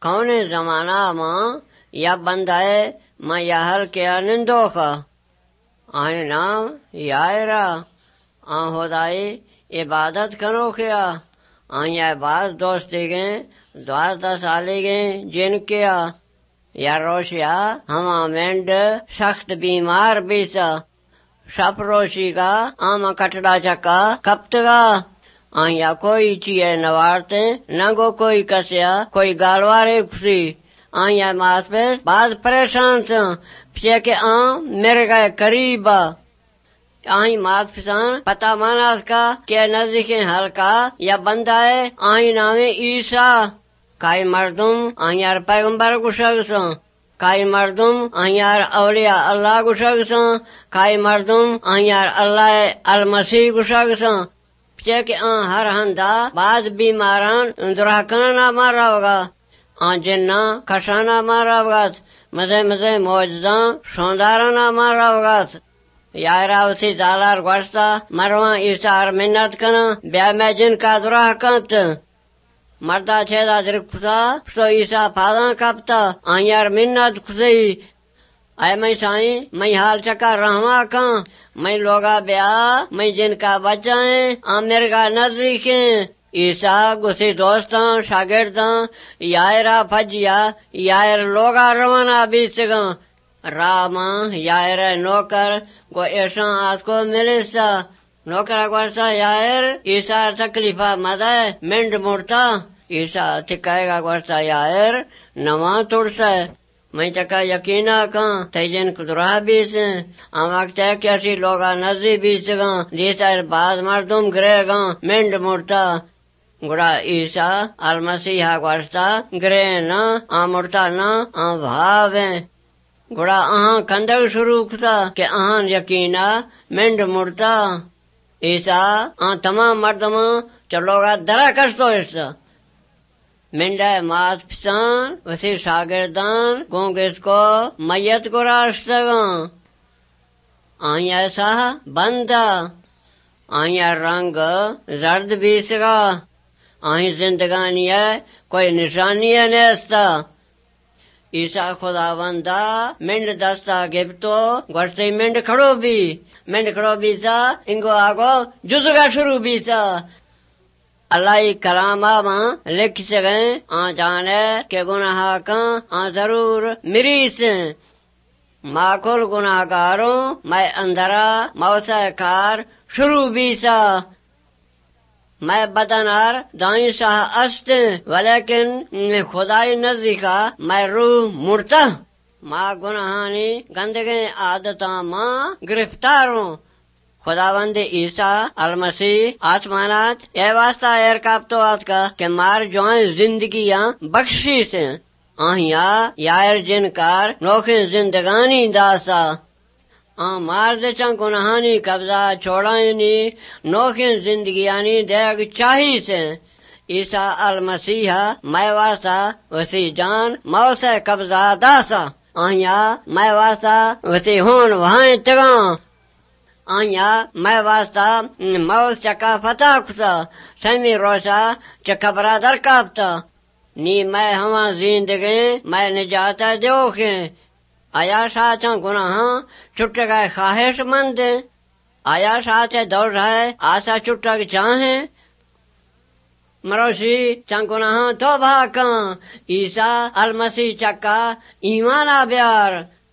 کونے زمانہ ماں یا بندائے ماں یا حل کیا نندو کا آئے نام یائرہ آن خدائی عبادت کرو کیا آئیں بعض دوستی گئیں 12 سالی گئیں جن کیا یا روشیا ہما مینڈ سخت بیمار بیسا شپ روشی کا آما کٹڑا چکا کپتگا آیا کوئی چیئے نوارتے نگو کوئی کسیا کوئی گالوارے کسی آیا ماس پہ بعض پریشان سا پچھے کہ میرے گئے قریبا آئی مات پسان پتا ماناس کا کہ نزدیک ہلکا یا بندہ ہے آئی نام عیسیٰ کائی مردم آئیار پیغمبر کو شخصاں کائی مردم آئیار اولیاء اللہ کو شخصاں کائی مردم آئیار اللہ المسیح کو شخصاں پچھے کہ ہر ہندا بعد بیماران درہکنا نہ مارا ہوگا جنہ کھشانا مارا ہوگا مزے مزے موجزاں شوندارا نہ مارا ہوگا یائرہ اسی زالار گوشتا مروان عیسار منت کنا بیا میں جن کا درہکنت مردا چھیدا درکھتا سو عیسیٰ پاداں کپتا آئیار منت کھسی اے میں سائیں میں حال چکا رحمہ کان میں لوگا بیا میں جن کا بچائیں میرے کا نزدیکیں عیسیٰ گسی دوستاں شاگرداں یائرہ پھجیا یائر لوگا روانہ بیسگاں راما یائر نوکر گو ایشان آس کو ملیسا نوکر گوشتا یائر عیسیٰ تکلیفہ مدے منڈ مورتا عیسیٰ تکائے گا گوشتا یائر نواں توڑسا میں چکا یقینا کان تیجن کدرہ بیسیں وقت ہے کہ اسی لوگا نزی بیسگاں دیسا بعض مردم گرے گاں منڈ مورتا گڑا عیسیٰ المسیح گوشتا گرے نا مورتا نا بھاویں گڑا کندگ شروع کتا کہ یقینا منڈ مورتا عیسیٰ تمام مردم چلوگا درہ کشتو حصہ منڈا مات پسان وسی شاگردان گونگ اس کو میت کو راشتگاں آئیں ایسا بندہ آئیں رنگ زرد بیسگا آئیں زندگانی ہے کوئی نشانی ہے نیستا عیسیٰ خدا بندہ منڈ دستا گبتو گوشتی منڈ کھڑو بیسا انگو آگو جزگا شروع بیسا اللہ کلام ماں لکھ سگیں جانے کہ گناہ کان ضرور مریسیں ماں کل گناہ گاروں میں اندرا موسع کار شروع بیسا میں بدنار دائیں شاہ استیں ولیکن خدائی نزدیکا میں روح مرتا ماں گناہانی گندگیں عادتاں ماں گرفتاروں خداوند عیسیٰ المسیح آسمانات اے واسطہ ارکابتو آت کا کہ مار جوائیں زندگیاں بخشی سے آہیا یائر جنکار نوکھیں زندگانی داسا مار دے چاں گناہانی قبضہ چھوڑائنی نوکھیں زندگیانی دیگ چاہی سے عیسیٰ المسیح میں واسطہ وسی جان موسے قبضہ داسا آہیا میں واسطہ وسی ہون وہاں تگاں آیا میں واسطہ موت چکا فتح کتا سمی روشا چکا برادر کابتا نی میں ہوا زندگیں میں نجات دیوکیں آیا شاچاں گناہاں چھٹ گئے خواہش مندیں آیا شاچے دوڑ رہے آسا چھٹک چاہیں مروشی چاں گناہاں توبہ کان عیسیٰ المسیح چکا ایمان بیار